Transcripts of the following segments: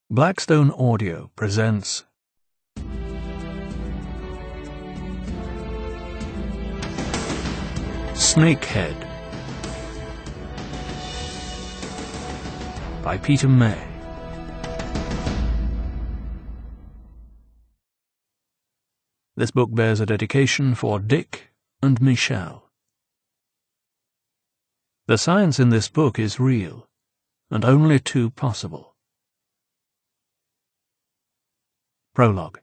Blackstone Audio presents Snakehead by Peter May. This book bears a dedication for Dick and Michelle. The science in this book is real, and only too possible. Prologue.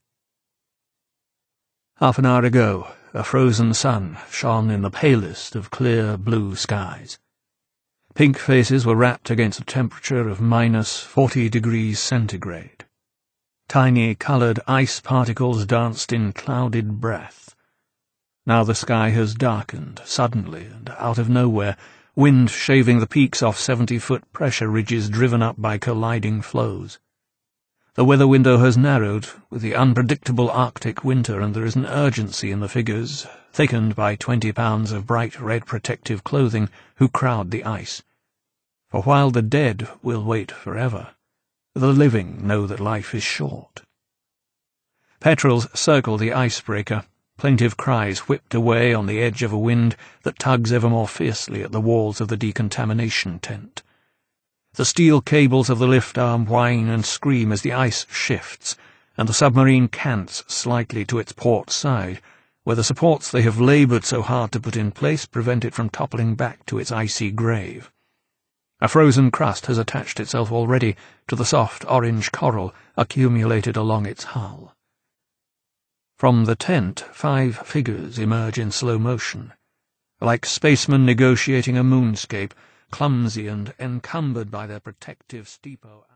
Half an hour ago, a frozen sun shone in the palest of clear blue skies. Pink faces were wrapped against a temperature of -40 degrees centigrade. Tiny coloured ice particles danced in clouded breath. Now the sky has darkened suddenly and out of nowhere, wind shaving the peaks off 70-foot pressure ridges driven up by colliding flows. The weather window has narrowed with the unpredictable Arctic winter, and there is an urgency in the figures, thickened by 20 pounds of bright red protective clothing, who crowd the ice. For while the dead will wait forever, the living know that life is short. Petrels circle the icebreaker, plaintive cries whipped away on the edge of a wind that tugs ever more fiercely at the walls of the decontamination tent. The steel cables of the lift arm whine and scream as the ice shifts, and the submarine cants slightly to its port side, where the supports they have laboured so hard to put in place prevent it from toppling back to its icy grave. A frozen crust has attached itself already to the soft orange coral accumulated along its hull. From the tent 5 figures emerge in slow motion, like spacemen negotiating a moonscape, clumsy and encumbered by their protective steepo.